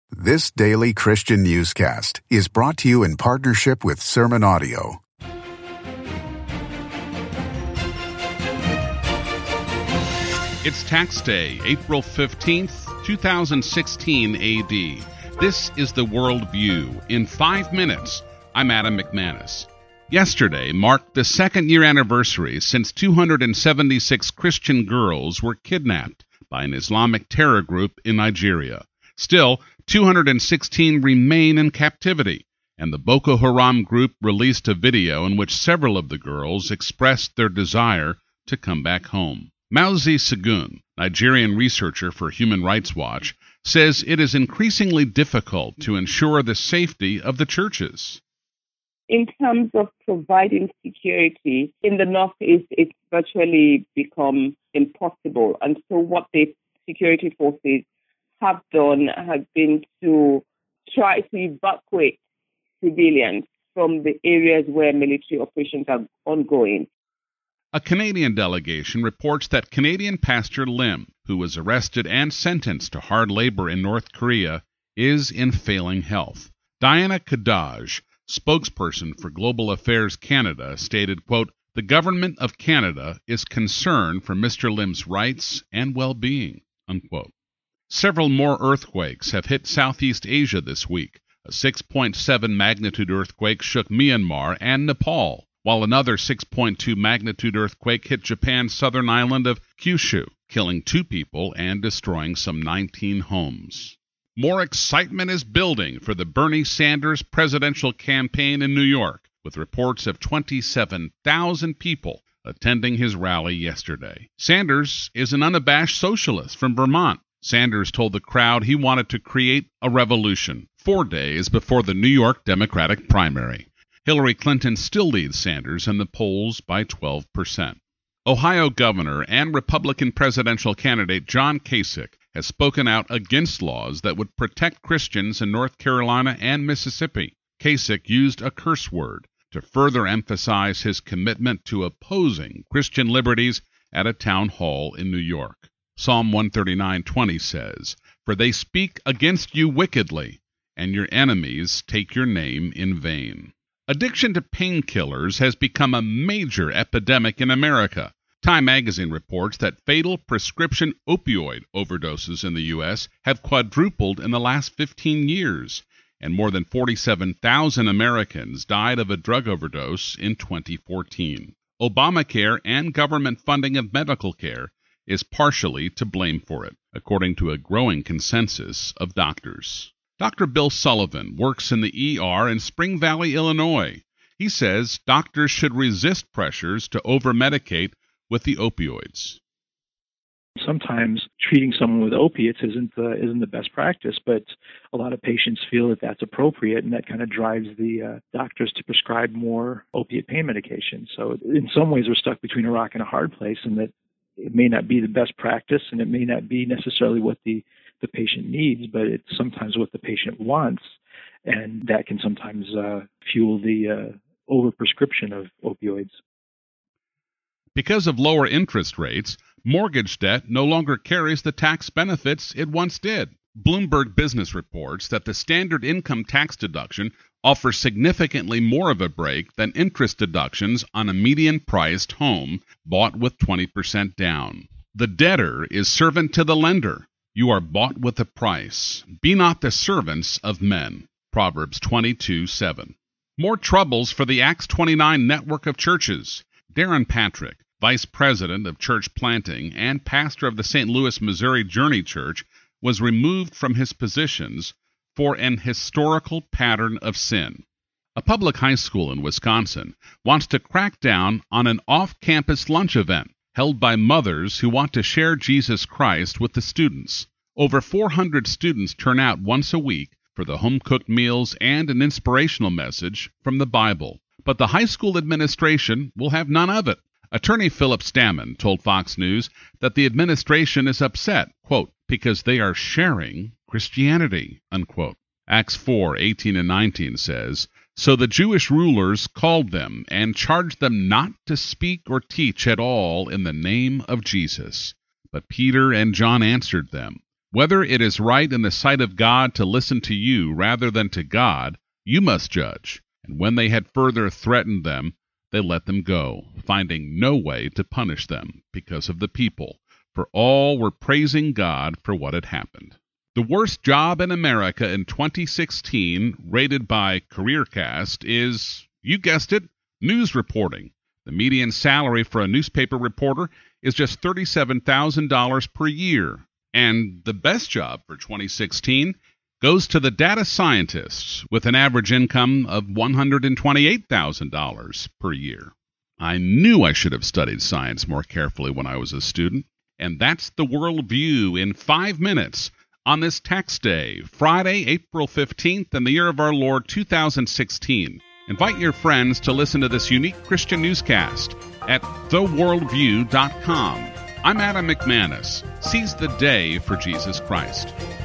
This daily Christian newscast is brought to you in partnership with Sermon Audio. It's Tax Day, April 15th, 2016 AD. This is the World View. In 5 minutes, I'm Adam McManus. Yesterday marked the second-year anniversary since 276 Christian girls were kidnapped by an Islamic terror group in Nigeria. Still, 216 remain in captivity, and the Boko Haram group released a video in which several of the girls expressed their desire to come back home. Mauzi Segun, Nigerian researcher for Human Rights Watch, says it is increasingly difficult to ensure the safety of the churches. In terms of providing security in the Northeast, it's virtually become impossible. And so what the security forces have done has been to try to evacuate civilians from the areas where military operations are ongoing. A Canadian delegation reports that Canadian pastor Lim, who was arrested and sentenced to hard labor in North Korea, is in failing health. Diana Kadaj, spokesperson for Global Affairs Canada, stated, quote, "The government of Canada is concerned for Mr. Lim's rights and well-being," unquote. Several more earthquakes have hit Southeast Asia this week. A 6.7 magnitude earthquake shook Myanmar and Nepal, while another 6.2 magnitude earthquake hit Japan's southern island of Kyushu, killing 2 people and destroying some 19 homes. More excitement is building for the Bernie Sanders presidential campaign in New York, with reports of 27,000 people attending his rally yesterday. Sanders is an unabashed socialist from Vermont. Sanders told the crowd he wanted to create a revolution 4 days before the New York Democratic primary. Hillary Clinton still leads Sanders in the polls by 12%. Ohio Governor and Republican presidential candidate John Kasich has spoken out against laws that would protect Christians in North Carolina and Mississippi. Kasich used a curse word to further emphasize his commitment to opposing Christian liberties at a town hall in New York. Psalm 139:20 says, "For they speak against you wickedly, and your enemies take your name in vain." Addiction to painkillers has become a major epidemic in America. Time magazine reports that fatal prescription opioid overdoses in the U.S. have quadrupled in the last 15 years, and more than 47,000 Americans died of a drug overdose in 2014. Obamacare and government funding of medical care is partially to blame for it, according to a growing consensus of doctors. Dr. Bill Sullivan works in the ER in Spring Valley, Illinois. He says doctors should resist pressures to over-medicate with the opioids. Sometimes treating someone with opiates isn't the best practice, but a lot of patients feel that that's appropriate, and that kind of drives the doctors to prescribe more opiate pain medication. So in some ways, we're stuck between a rock and a hard place, and that it may not be the best practice, and it may not be necessarily what the patient needs, but it's sometimes what the patient wants, and that can sometimes fuel the overprescription of opioids. Because of lower interest rates, mortgage debt no longer carries the tax benefits it once did. Bloomberg Business reports that the standard income tax deduction offers significantly more of a break than interest deductions on a median-priced home bought with 20% down. The debtor is servant to the lender. You are bought with a price. Be not the servants of men. Proverbs 22:7. More troubles for the Acts 29 network of churches. Darren Patrick, vice president of church planting and pastor of the St. Louis, Missouri Journey Church, was removed from his positions for an historical pattern of sin. A public high school in Wisconsin wants to crack down on an off-campus lunch event held by mothers who want to share Jesus Christ with the students. Over 400 students turn out once a week for the home-cooked meals and an inspirational message from the Bible. But the high school administration will have none of it. Attorney Philip Stammen told Fox News that the administration is upset, quote, because they are sharing Christianity, unquote. Acts 4:18 and 19 says, So the Jewish rulers called them and charged them not to speak or teach at all in the name of Jesus. But Peter and John answered them, Whether it is right in the sight of God to listen to you rather than to God, you must judge. And when they had further threatened them, they let them go, finding no way to punish them because of the people, for all were praising God for what had happened. The worst job in America in 2016, rated by CareerCast, is, you guessed it, news reporting. The median salary for a newspaper reporter is just $37,000 per year. And the best job for 2016 goes to the data scientists with an average income of $128,000 per year. I knew I should have studied science more carefully when I was a student. And that's the Worldview in 5 minutes on this tax day, Friday, April 15th, in the year of our Lord 2016. Invite your friends to listen to this unique Christian newscast at theworldview.com. I'm Adam McManus. Seize the day for Jesus Christ.